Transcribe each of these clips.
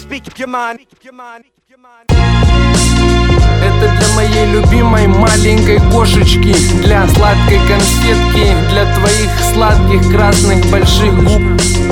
Это для моей любимой маленькой кошечки, для сладкой конфетки, для твоих сладких красных больших губ.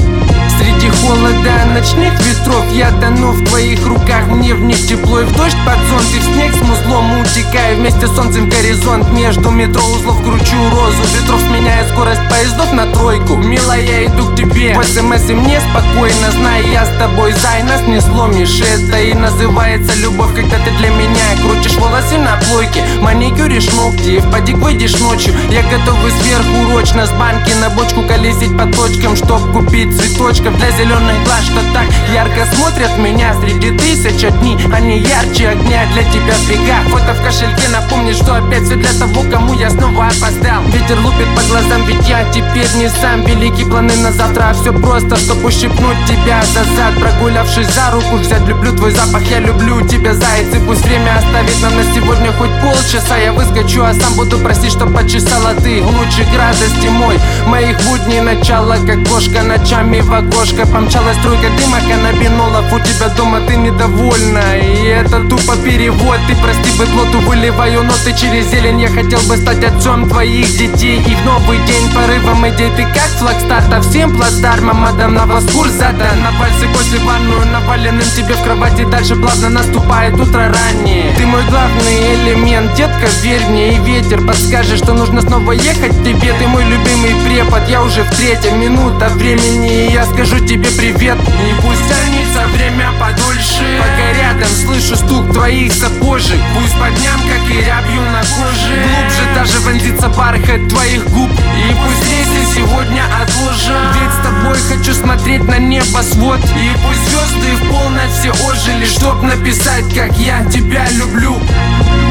Среди холода ночных ветров я тону в твоих руках. Мне в них тепло и в дождь под зонт, и в снег с музлом утекаю вместе с солнцем в горизонт. Между метро узлов кручу розу ветров, сменяя скорость поездов на тройку. Милая, я иду к тебе в СМС, и мне спокойно, знай, я с тобой, зай, нас не сломишь. Это и называется любовь, когда ты для меня крутишь волосы на плойке, маникюришь ногти, в подик выйдешь ночью. Я готовый сверхурочно с банки на бочку колесить по точкам, чтоб купить цветочков для зеленых глаз, что так ярко смотрят меня среди тысяч дней. Они ярче огня для тебя в бегах. Фото в кошельке напомнит, что опять все для того, кому я снова опоздал. Ветер лупит по глазам, ведь я теперь не сам. Великие планы на завтра, а все просто, чтоб ущипнуть тебя за зад. Прогулявшись за руку, взять люблю твой запах. Я люблю тебя, заяц, и пусть время оставит нам на сегодня хоть полчаса. Я выскочу, а сам буду просить, чтоб почесала ты. Лучик радости мой, моих будней начало, как кошка ночами в окошко. Помчалась струйка дыма, каннабинолов у тебя дома, ты недовольна. И это тупо перевод, ты прости быдлоту, выливаю ноты через зелень. Я хотел бы стать отцом твоих детей, и в новый день порывом идей ты как флаг старта. Всем плацдармом, мадам, на вас курс задан. На пальцы после ванную, наваленным тебе в кровати. Дальше плавно наступает утро раннее. Ты мой главный элемент, детка, верь мне. И ветер подскажет, что нужно снова ехать к тебе. Ты мой любимый препод, я уже в третьей минута времени, и я скажу тебе привет. И пусть тянется время подольше, пока рядом слышу стук твоих сапожек. Пусть по дням, как и рябью на коже, глубже даже вонзится бархат твоих губ. И пусть рейсы сегодня отложим, ведь с тобой хочу смотреть на небосвод. И пусть звезды в полночь все ожили, чтоб написать, как я тебя люблю.